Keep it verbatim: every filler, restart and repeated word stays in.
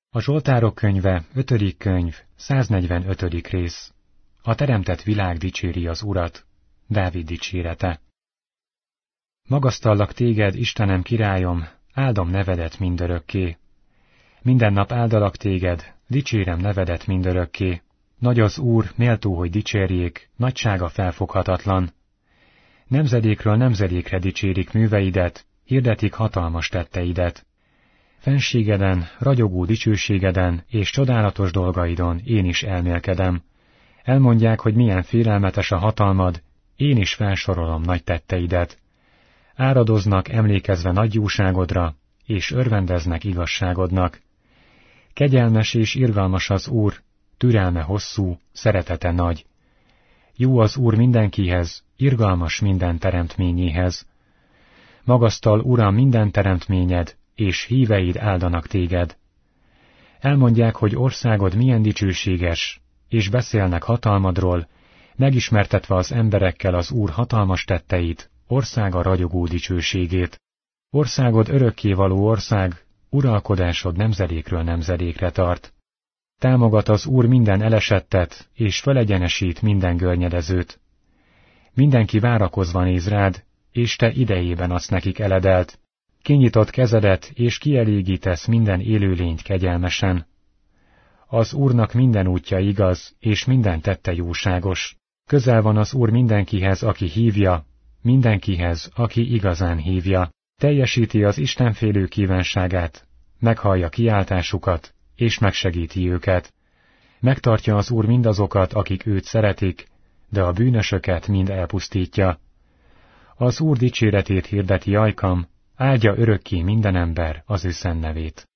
A Zsoltárok könyve, ötödik könyv, száznegyvenötödik rész. A teremtett világ dicséri az Urat. Dávid dicsérete. Magasztallak téged, Istenem királyom, áldom nevedet mindörökké. Minden nap áldalak téged, dicsérem nevedet mindörökké. Nagy az Úr, méltó, hogy dicsérjék, nagysága felfoghatatlan. Nemzedékről nemzedékre dicsérik műveidet, hirdetik hatalmas tetteidet. Fenségeden, ragyogó dicsőségeden és csodálatos dolgaidon én is elmélkedem. Elmondják, hogy milyen félelmetes a hatalmad, én is felsorolom nagy tetteidet. Áradoznak emlékezve nagy jóságodra, és örvendeznek igazságodnak. Kegyelmes és irgalmas az Úr, türelme hosszú, szeretete nagy. Jó az Úr mindenkihez, irgalmas minden teremtményéhez. Magasztal, Uram, minden teremtményed, és híveid áldanak téged. Elmondják, hogy országod milyen dicsőséges, és beszélnek hatalmadról, megismertetve az emberekkel az Úr hatalmas tetteit, országa ragyogó dicsőségét. Országod örökkévaló ország, uralkodásod nemzedékről nemzedékre tart. Támogat az Úr minden elesettet, és felegyenesít minden görnyedezőt. Mindenki várakozva néz rád, és te idejében adsz nekik eledelt. Kinyitott kezedet, és kielégítesz minden élőlényt kegyelmesen. Az Úrnak minden útja igaz, és minden tette jóságos. Közel van az Úr mindenkihez, aki hívja, mindenkihez, aki igazán hívja. Teljesíti az istenfélő kívánságát, meghallja kiáltásukat, és megsegíti őket. Megtartja az Úr mindazokat, akik őt szeretik, de a bűnösöket mind elpusztítja. Az Úr dicséretét hirdeti ajkam, áldja örökké minden ember az ő szent nevét.